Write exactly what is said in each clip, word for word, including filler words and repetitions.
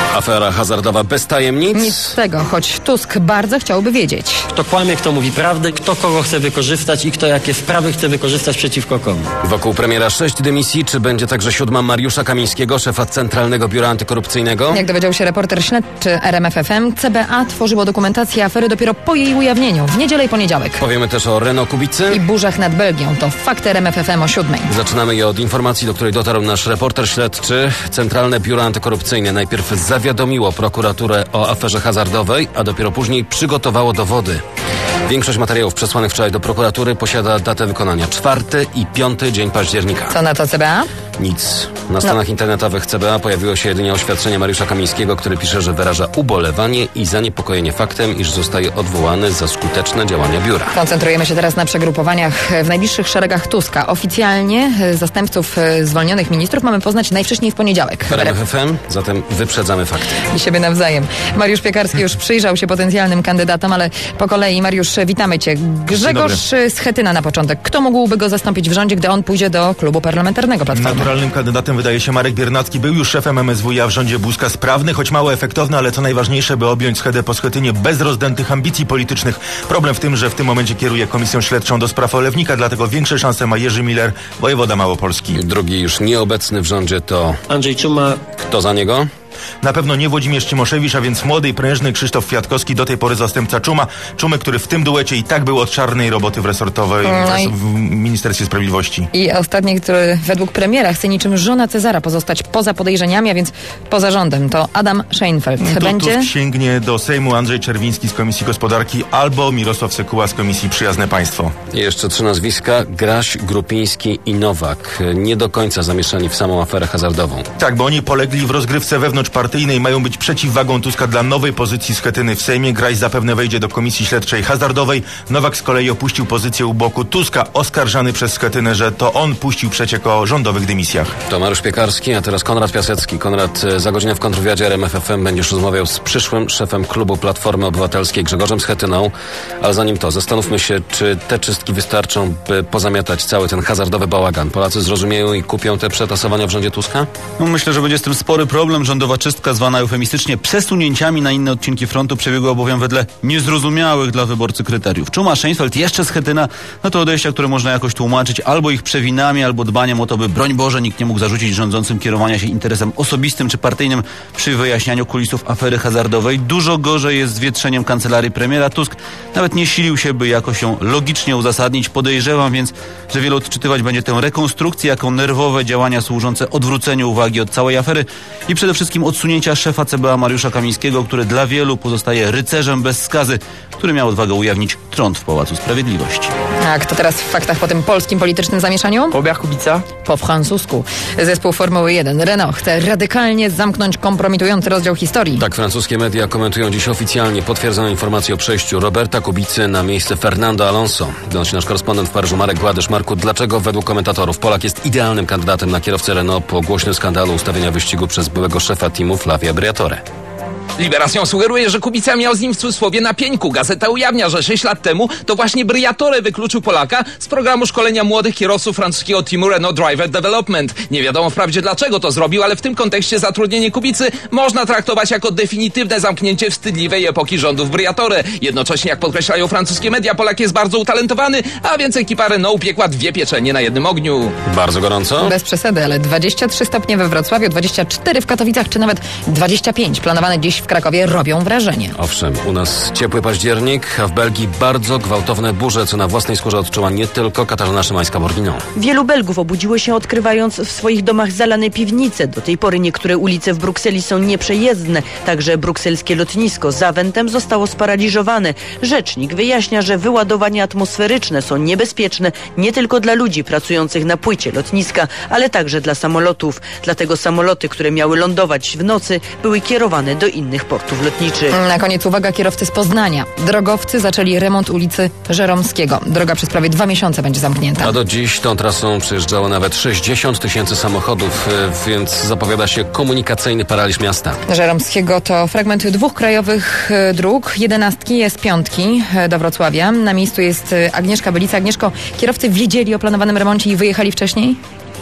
Afera hazardowa bez tajemnic? Nic z tego, choć Tusk bardzo chciałby wiedzieć. Kto kłamie, kto mówi prawdę, kto kogo chce wykorzystać i kto jakie wprawy chce wykorzystać przeciwko komu. Wokół premiera sześć dymisji, czy będzie także siódma Mariusza Kamińskiego, szefa Centralnego Biura Antykorupcyjnego? Jak dowiedział się reporter śledczy R M F F M, C B A tworzyło dokumentację afery dopiero po jej ujawnieniu, w niedzielę i poniedziałek. Powiemy też o Renault Kubicy I burzach nad Belgią. To fakty R M F F M o siódmej. Zaczynamy je od informacji, do której dotarł nasz reporter śledczy. Centralne Biuro Antykorupcyjne najpierw zawiadomiło prokuraturę o aferze hazardowej, a dopiero później przygotowało dowody. Większość materiałów przesłanych wczoraj do prokuratury posiada datę wykonania czwarty i piąty dzień października. Co na to C B A? Nic. Na stronach no. internetowych C B A pojawiło się jedynie oświadczenie Mariusza Kamińskiego, który pisze, że wyraża ubolewanie i zaniepokojenie faktem, iż zostaje odwołany za skuteczne działania biura. Koncentrujemy się teraz na przegrupowaniach w najbliższych szeregach Tuska. Oficjalnie zastępców zwolnionych ministrów mamy poznać najwcześniej w poniedziałek. R M F F M, zatem wyprzedzamy fakty. I siebie nawzajem. Mariusz Piekarski już przyjrzał się potencjalnym kandydatom, ale po kolei, Mariusz, witamy Cię. Grzegorz Schetyna na początek. Kto mógłby go zastąpić w rządzie, gdy on pójdzie do klubu parlamentarnego Platformy? Naturalnym kandydatem wydaje się Marek Biernacki. Był już szefem M S W iA w rządzie Buzka. Sprawny, choć mało efektowny, ale co najważniejsze, by objąć Schedę po Schetynie bez rozdętych ambicji politycznych. Problem w tym, że w tym momencie kieruje Komisją Śledczą do spraw Olewnika, dlatego większe szanse ma Jerzy Miller, wojewoda małopolski. Drugi już nieobecny w rządzie to Andrzej Czuma. Kto za niego? Na pewno nie Włodzimierz Cimoszewicz, a więc młody i prężny Krzysztof Kwiatkowski, do tej pory zastępca Czuma. Czumy, który w tym duecie i tak był od czarnej roboty w resortowej no i... w Ministerstwie Sprawiedliwości. I ostatni, który według premiera chce niczym żona Cezara pozostać poza podejrzeniami, a więc poza rządem, to Adam Szejnfeld. Tu, Będzie... Tusk sięgnie do Sejmu Andrzej Czerwiński z Komisji Gospodarki albo Mirosław Sekuła z Komisji Przyjazne Państwo. I jeszcze trzy nazwiska: Graś, Grupiński i Nowak. Nie do końca zamieszani w samą aferę hazardową. Tak, bo oni polegli w rozgrywce wewnątrzpartyjnej, mają być przeciwwagą Tuska dla nowej pozycji Schetyny w Sejmie. Graś zapewne wejdzie do Komisji Śledczej hazardowej. Nowak z kolei opuścił pozycję u boku Tuska, oskarżany przez Schetynę, że to on puścił przeciek o rządowych dymisjach. To Mariusz Piekarski, a teraz Konrad Piasecki. Konrad, za godzinę w kontrwywiadzie R M F F M będziesz rozmawiał z przyszłym szefem klubu Platformy Obywatelskiej Grzegorzem Schetyną. Ale zanim to, zastanówmy się, czy te czystki wystarczą, by pozamiatać cały ten hazardowy bałagan. Polacy zrozumieją i kupią te przetasowania w rządzie Tuska? No, myślę, że będzie z tym spory problem. Rządowa czystka, zwana eufemistycznie przesunięciami na inne odcinki frontu, przebiegła bowiem wedle niezrozumiałych dla wyborcy kryteriów. Czuma, Szejnfeld, jeszcze Schetyna, no to odejścia, które można jakoś tłumaczyć albo ich przewinami, albo dbaniem o to, by, broń Boże, nikt nie mógł zarzucić rządzącym kierowania się interesem osobistym czy partyjnym przy wyjaśnianiu kulisów afery hazardowej. Dużo gorzej jest z wietrzeniem kancelarii premiera. Tusk nawet nie silił się, by jakoś ją logicznie uzasadnić. Podejrzewam więc, że wielu odczytywać będzie tę rekonstrukcję jako nerwowe działania służące odwróceniu uwagi od całej afery i przede wszystkim odsunięcia szefa C B A Mariusza Kamińskiego, który dla wielu pozostaje rycerzem bez skazy, który miał odwagę ujawnić trąd w Pałacu Sprawiedliwości. Tak, to teraz w faktach po tym polskim politycznym zamieszaniu? Po Kubica. Po francusku. Zespół Formuły jeden Renault chce radykalnie zamknąć kompromitujący rozdział historii. Tak, francuskie media komentują dziś oficjalnie potwierdzoną informację o przejściu Roberta Kubicy na miejsce Fernando Alonso. Donosi nasz korespondent w Paryżu Marek Gładysz. Marku, dlaczego według komentatorów Polak jest idealnym kandydatem na kierowcę Renault po głośnym skandalu ustawienia wyścigu przez byłego szefa teamu Flavia Briatore? Libération sugeruje, że Kubica miał z nim w cudzysłowie na pieńku. Gazeta ujawnia, że sześć lat temu to właśnie Briatore wykluczył Polaka z programu szkolenia młodych kierowców francuskiego teamu Renault Driver Development. Nie wiadomo wprawdzie dlaczego to zrobił, ale w tym kontekście zatrudnienie Kubicy można traktować jako definitywne zamknięcie wstydliwej epoki rządów Briatore. Jednocześnie, jak podkreślają francuskie media, Polak jest bardzo utalentowany, a więc ekipa Renault upiekła dwie pieczenie na jednym ogniu. Bardzo gorąco? Bez przesady, ale dwadzieścia trzy stopnie we Wrocławiu, dwadzieścia cztery w Katowicach, czy nawet dwadzieścia pięć planowane dziś w Krakowie robią wrażenie. Owszem, u nas ciepły październik, a w Belgii bardzo gwałtowne burze, co na własnej skórze odczuła nie tylko Katarzyna Szymańska-Borginą. Wielu Belgów obudziło się, odkrywając w swoich domach zalane piwnice. Do tej pory niektóre ulice w Brukseli są nieprzejezdne. Także brukselskie lotnisko Zaventem zostało sparaliżowane. Rzecznik wyjaśnia, że wyładowania atmosferyczne są niebezpieczne nie tylko dla ludzi pracujących na płycie lotniska, ale także dla samolotów. Dlatego samoloty, które miały lądować w nocy, były kierowane do innych portów lotniczych. Na koniec uwaga, kierowcy z Poznania. Drogowcy zaczęli remont ulicy Żeromskiego. Droga przez prawie dwa miesiące będzie zamknięta. A do dziś tą trasą przejeżdżało nawet sześćdziesiąt tysięcy samochodów, więc zapowiada się komunikacyjny paraliż miasta. Żeromskiego to fragment dwóch krajowych dróg, jedenastki jest piątki do Wrocławia. Na miejscu jest Agnieszka Bylica. Agnieszko, kierowcy wiedzieli o planowanym remoncie i wyjechali wcześniej?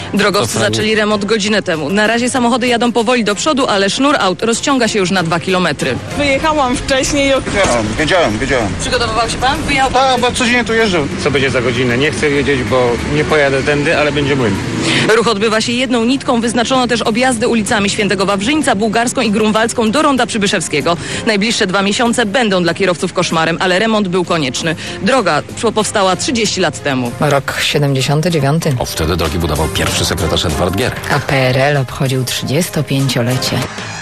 Drogowcy To fajnie. zaczęli remont godzinę temu. Na razie samochody jadą powoli do przodu, ale sznur aut rozciąga się już na dwa kilometry. Wyjechałam wcześniej. Wiedziałem, wiedziałem, wiedziałem. Przygotowywał się pan? Wyjechał pan? Tak, bo codziennie tu jeżdżę. Co będzie za godzinę? Nie chcę wiedzieć, bo nie pojadę tędy, ale będzie młyn. Ruch odbywa się jedną nitką. Wyznaczono też objazdy ulicami Świętego Wawrzyńca, Bułgarską i Grunwaldzką do Ronda Przybyszewskiego. Najbliższe dwa miesiące będą dla kierowców koszmarem, ale remont był konieczny. Droga powstała trzydzieści lat temu. Rok siedemdziesiąty dziewiąty. O, wtedy drogi budował pierwszy sekretarz Edward Gierek. A P R L obchodził trzydziestopięciolecie.